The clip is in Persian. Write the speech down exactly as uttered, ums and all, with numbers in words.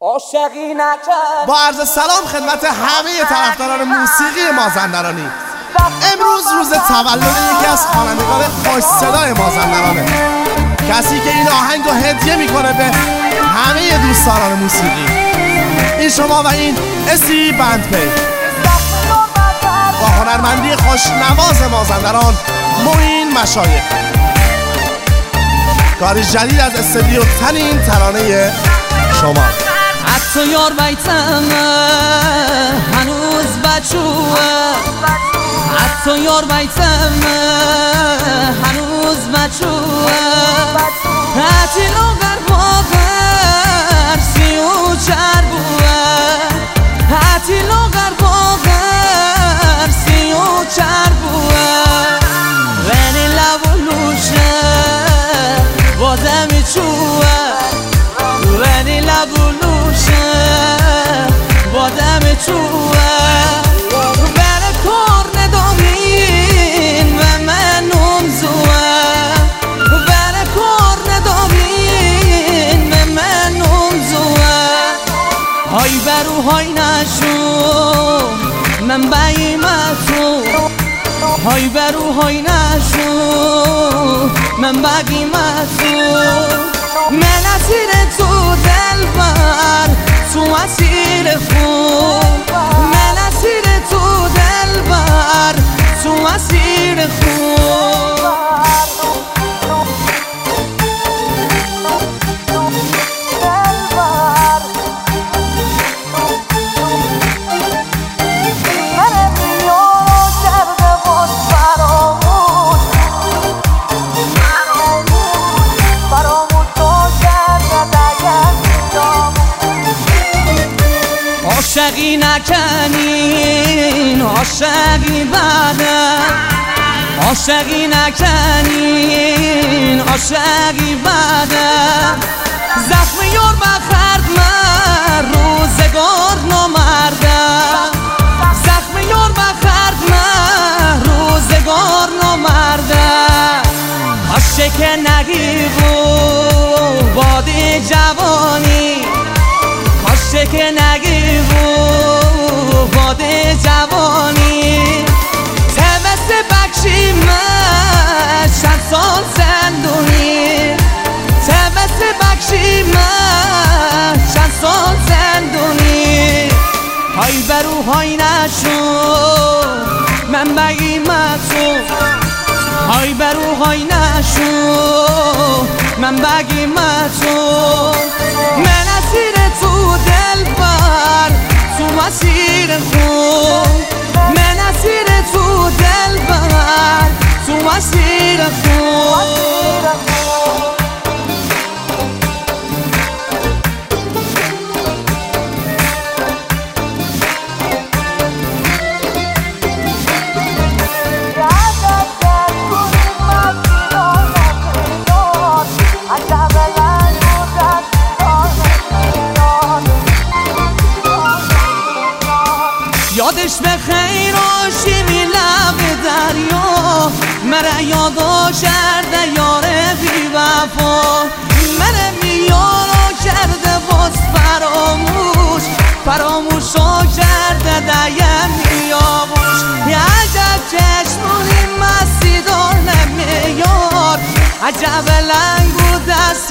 عاشقی نکرد. با عرض سلام خدمت همه طرفداران موسیقی مازندرانی. امروز روز تولد یکی از خوانندگان خوش صدای مازندرانه، کسی که این آهنگ رو هدیه میکنه به همه دوستداران موسیقی. این شما و این اسی بندپی با هنرمندی خوشنواز مازندران معین مشایخ. کاری جدید از استودیو تنین ترانه شما. حتی یار بیتمه هنوز بچوه، حتی یار بیتمه هنوز بچوه، حتی لغر باقر سی و چر بوه، حتی لغر باقر سی و چر بوه، ونی لب و لوشه بازه میچوه، ونی لب و لوشه بازه میچوه، بره کار ندارین و من نمزوه، بره کار ندارین و من نمزوه، های برو های نشو من بایمتو، های برو های نشو من بایمتو، من اسیر تو دلبر تو اسیر خون، من اسیر تو دلبر تو اسیر خون. عاشقی نکنین عاشقی بده، عاشقی نکنین عاشقی بده، زخم یار بخرد من روزگار نامرده، زخم یار بخرد من روزگار نامرده، عاشق نگیبو بادی جوانی، عاشق نگیبو باده جوانی، تمس بخشی من چند سال زندونی، تمس بخشی من چند سال زندونی، های برو های نشو من بگیمتو، های برو های نشو من بگیمتو، من اسیر تو دلبر تو مسیر خون، من اسیر تو دلبر تو مسیر خون. یادش به خیر آشی می لب دریا، مرا یادا کرده یار بی وفا، مرا میارا کرده باز فراموش، فراموشا کرده دیم میاموش، یه عجب چشمونی مستی دار نمیار، عجب لنگ و دست